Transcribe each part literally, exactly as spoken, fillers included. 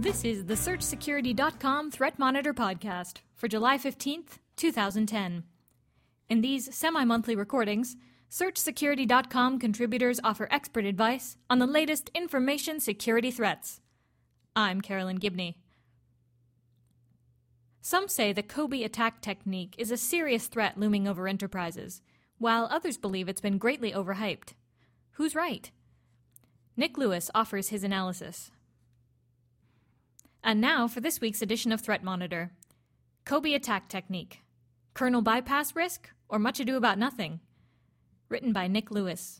This is the Search Security dot com Threat Monitor podcast for July fifteenth, twenty ten. In these semi-monthly recordings, Search Security dot com contributors offer expert advice on the latest information security threats. I'm Carolyn Gibney. Some say the Kobe attack technique is a serious threat looming over enterprises, while others believe it's been greatly overhyped. Who's right? Nick Lewis offers his analysis. And now for this week's edition of Threat Monitor. Kobe attack technique. Kernel bypass risk or much ado about nothing? Written by Nick Lewis.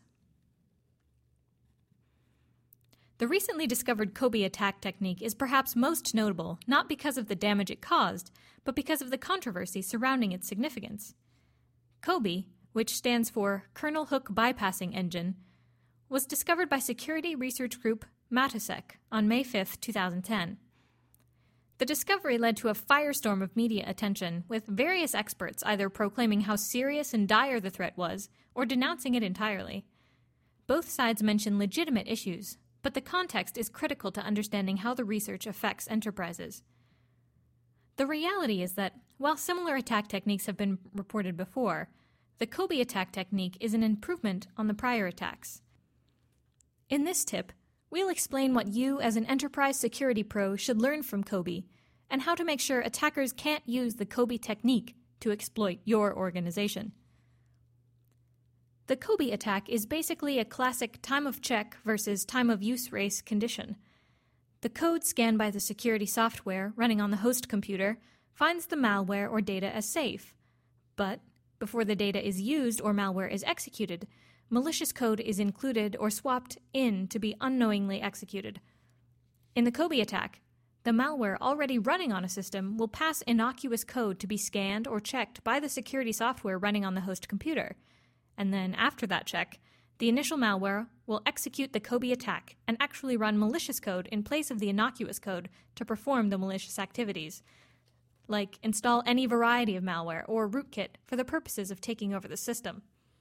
The recently discovered Kobe attack technique is perhaps most notable not because of the damage it caused, but because of the controversy surrounding its significance. Kobe, which stands for Kernel Hook Bypassing Engine, was discovered by security research group Matosec on May fifth, twenty ten. The discovery led to a firestorm of media attention, with various experts either proclaiming how serious and dire the threat was or denouncing it entirely. Both sides mention legitimate issues, but the context is critical to understanding how the research affects enterprises. The reality is that, while similar attack techniques have been reported before, the Kobe attack technique is an improvement on the prior attacks. In this tip, we'll explain what you, as an enterprise security pro, should learn from Kobe, and how to make sure attackers can't use the Kobe technique to exploit your organization. The Kobe attack is basically a classic time-of-check versus time-of-use race condition. The code scanned by the security software running on the host computer finds the malware or data as safe, but before the data is used or malware is executed, malicious code is included or swapped in to be unknowingly executed. In the Kobe attack, the malware already running on a system will pass innocuous code to be scanned or checked by the security software running on the host computer, and then after that check, the initial malware will execute the Kobe attack and actually run malicious code in place of the innocuous code to perform the malicious activities, like install any variety of malware or rootkit for the purposes of taking over the system.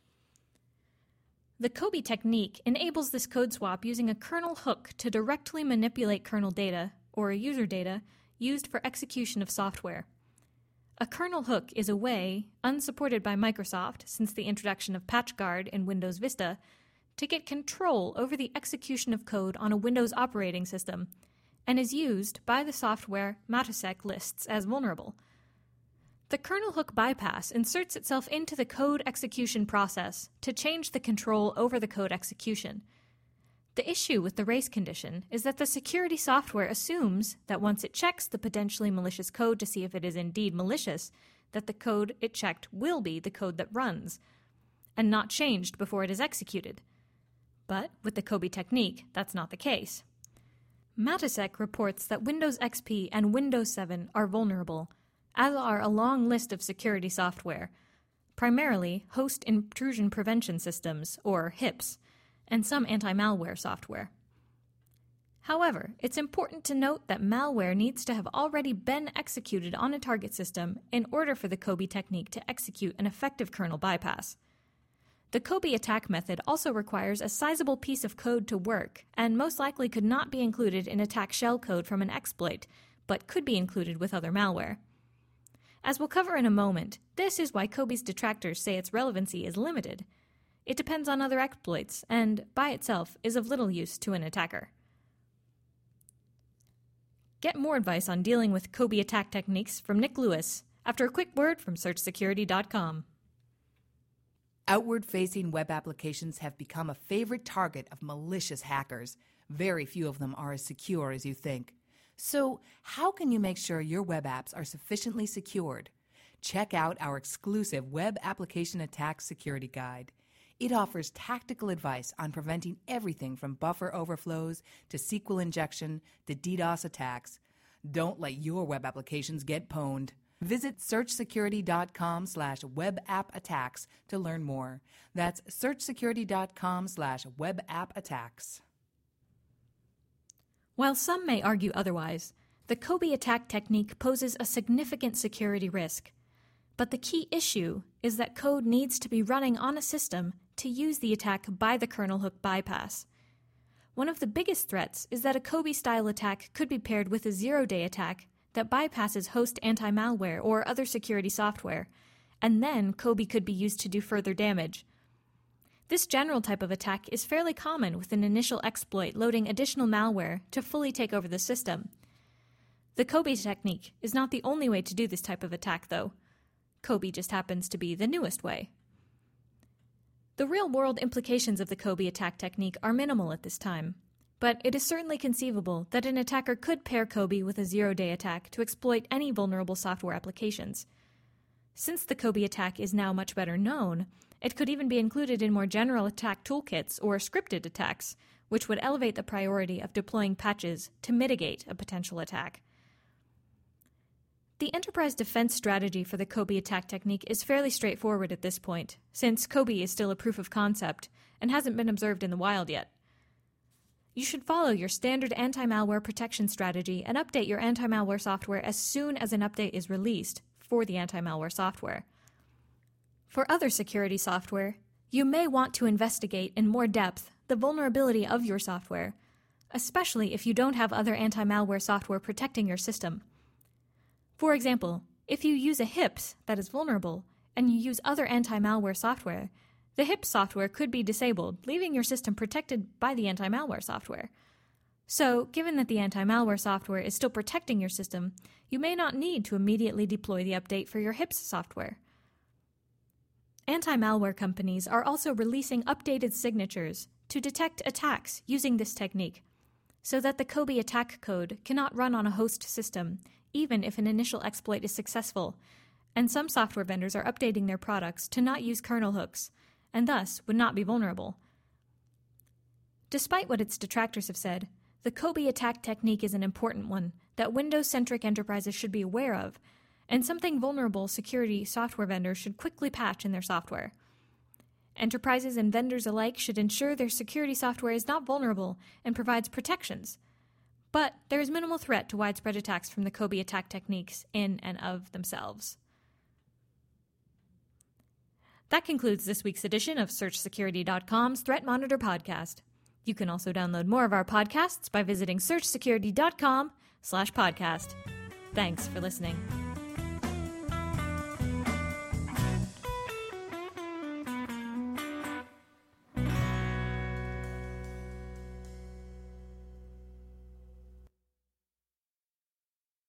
The Kobe technique enables this code swap using a kernel hook to directly manipulate kernel data, or user data, used for execution of software. A kernel hook is a way, unsupported by Microsoft since the introduction of PatchGuard in Windows Vista, to get control over the execution of code on a Windows operating system, and is used by the software Matosec lists as vulnerable. The kernel hook bypass inserts itself into the code execution process to change the control over the code execution. The issue with the race condition is that the security software assumes that once it checks the potentially malicious code to see if it is indeed malicious, that the code it checked will be the code that runs, and not changed before it is executed. But with the Kobe technique, that's not the case. Matosec reports that Windows X P and Windows seven are vulnerable, as are a long list of security software, primarily host intrusion prevention systems, or H I Ps, and some anti-malware software. However, it's important to note that malware needs to have already been executed on a target system in order for the Kobe technique to execute an effective kernel bypass. The Kobe attack method also requires a sizable piece of code to work, and most likely could not be included in attack shell code from an exploit, but could be included with other malware. As we'll cover in a moment, this is why Kobe's detractors say its relevancy is limited. It depends on other exploits, and, by itself, is of little use to an attacker. Get more advice on dealing with Kobe attack techniques from Nick Lewis after a quick word from Search Security dot com. Outward-facing web applications have become a favorite target of malicious hackers. Very few of them are as secure as you think. So, how can you make sure your web apps are sufficiently secured? Check out our exclusive Web Application Attack Security Guide. It offers tactical advice on preventing everything from buffer overflows to S Q L injection to DDoS attacks. Don't let your web applications get pwned. Visit search security dot com slash web app attacks to learn more. That's search security dot com slash web app attacks. While some may argue otherwise, the Kobe attack technique poses a significant security risk. But the key issue is that code needs to be running on a system to use the attack by the kernel hook bypass. One of the biggest threats is that a Kobe-style attack could be paired with a zero-day attack that bypasses host anti-malware or other security software, and then Kobe could be used to do further damage. This general type of attack is fairly common, with an initial exploit loading additional malware to fully take over the system. The Kobe technique is not the only way to do this type of attack, though. Kobe just happens to be the newest way. The real-world implications of the Kobe attack technique are minimal at this time, but it is certainly conceivable that an attacker could pair Kobe with a zero-day attack to exploit any vulnerable software applications. Since the Kobe attack is now much better known, it could even be included in more general attack toolkits or scripted attacks, which would elevate the priority of deploying patches to mitigate a potential attack. The enterprise defense strategy for the Kobe attack technique is fairly straightforward at this point, since Kobe is still a proof of concept and hasn't been observed in the wild yet. You should follow your standard anti-malware protection strategy and update your anti-malware software as soon as an update is released for the anti-malware software. For other security software, you may want to investigate in more depth the vulnerability of your software, especially if you don't have other anti-malware software protecting your system. For example, if you use a H I P S that is vulnerable and you use other anti-malware software, the H I P S software could be disabled, leaving your system protected by the anti-malware software. So, given that the anti-malware software is still protecting your system, you may not need to immediately deploy the update for your H I P S software. Anti-malware companies are also releasing updated signatures to detect attacks using this technique, so that the Kobe attack code cannot run on a host system, even if an initial exploit is successful, and some software vendors are updating their products to not use kernel hooks, and thus would not be vulnerable. Despite what its detractors have said, the Kobe attack technique is an important one that Windows-centric enterprises should be aware of, and something vulnerable security software vendors should quickly patch in their software. Enterprises and vendors alike should ensure their security software is not vulnerable and provides protections. But there is minimal threat to widespread attacks from the Kobe attack techniques in and of themselves. That concludes this week's edition of Search Security dot com's Threat Monitor podcast. You can also download more of our podcasts by visiting Search Security dot com slash podcast. Thanks for listening.